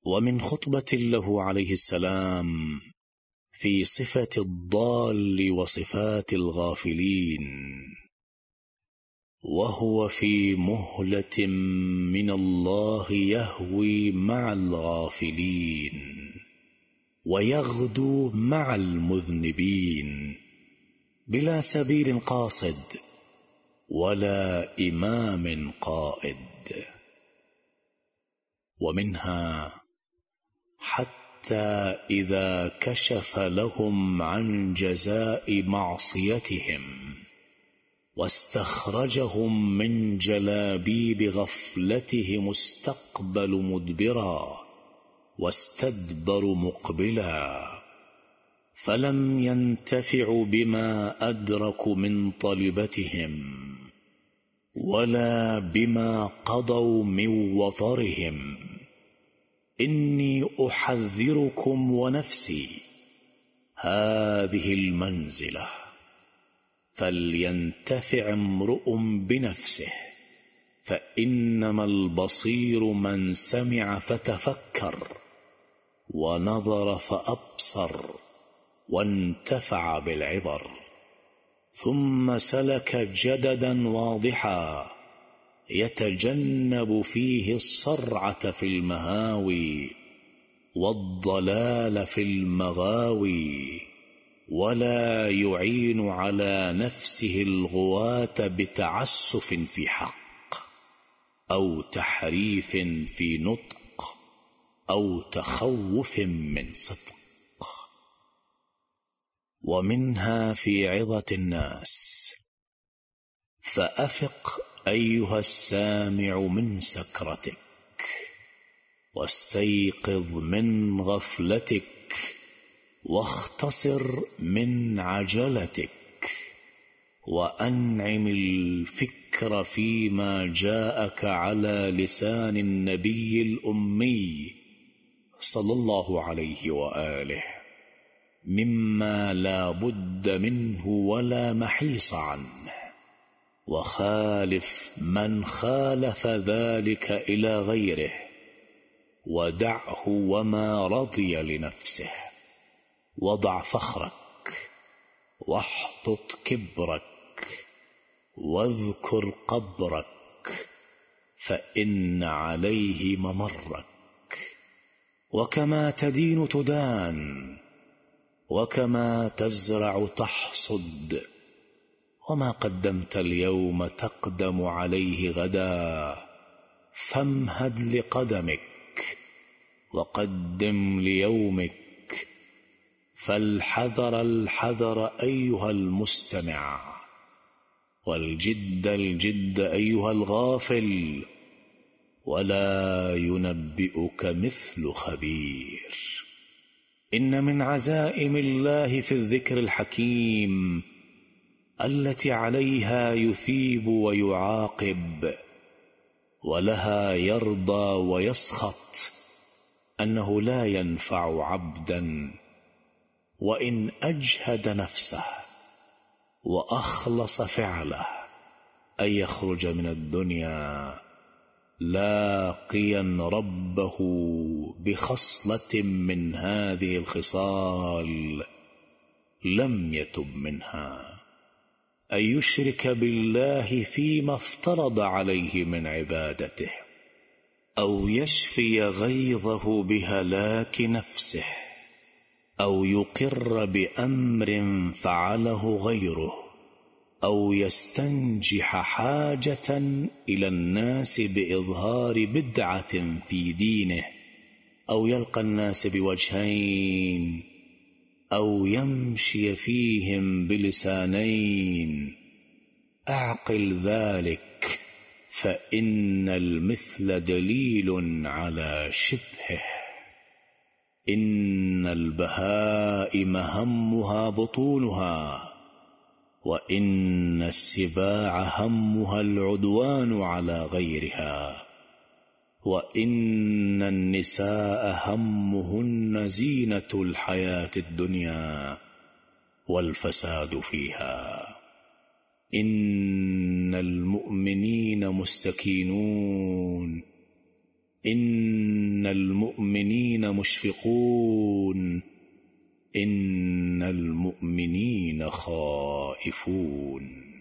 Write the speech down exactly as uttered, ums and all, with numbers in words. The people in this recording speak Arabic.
ومن خطبة له عليه السلام في صفة الضال وصفات الغافلين: وهو في مهلة من الله يهوي مع الغافلين ويغدو مع المذنبين بلا سبيل قاصد ولا إمام قائد. ومنها: حتى إذا كشف لهم عن جزاء معصيتهم واستخرجهم من جلابيب غفلتهم استقبل مدبرا واستدبر مقبلا، فلم ينتفعوا بما أدركوا من طلبتهم ولا بما قضوا من وطرهم. إني أحذركم ونفسي هذه المنزلة، فلينتفع امرؤ بنفسه، فإنما البصير من سمع فتفكر ونظر فأبصر وانتفع بالعبر. ثم سلك جددا واضحا يتجنب فيه الصرعة في المهاوي والضلال في المغاوي، ولا يعين على نفسه الغواة بتعسف في حق أو تحريف في نطق أو تخوف من صدق. ومنها في عظة الناس: فأفق أيها السامع من سكرتك، واستيقظ من غفلتك، واختصر من عجلتك، وأنعم الفكر فيما جاءك على لسان النبي الأمي صلى الله عليه وآله مما لا بد منه ولا محيص عنه، وخالف من خالف ذلك إلى غيره، ودعه وما رضي لنفسه. وضع فخرك واحطط كبرك واذكر قبرك، فإن عليه ممرك. وكما تدين تدان، وكما تزرع تحصد، وما قدمت اليوم تقدم عليه غدا، فامهد لقدمك وقدم ليومك. فالحذر الحذر أيها المستمع، والجد الجد أيها الغافل، ولا ينبئك مثل خبير. إن من عزائم الله في الذكر الحكيم التي عليها يثيب ويعاقب ولها يرضى ويسخط أنه لا ينفع عبدا وإن أجهد نفسه وأخلص فعله أن يخرج من الدنيا لاقيا ربه بخصلة من هذه الخصال لم يتب منها: أن يشرك بالله فيما افترض عليه من عبادته، أو يشفي غيظه بهلاك نفسه، أو يقر بأمر فعله غيره، أو يستنجح حاجة إلى الناس بإظهار بدعة في دينه، أو يلقى الناس بوجهين، أو يمشي فيهم بلسانين. أعقل ذلك، فإن المثل دليل على شبهه. إن البهائم همها بطونها، وإن السباع همها العدوان على غيرها، وإن النساء همهن زينة الحياة الدنيا والفساد فيها. إن المؤمنين مستكينون، إن المؤمنين مشفقون إن المؤمنين خائفون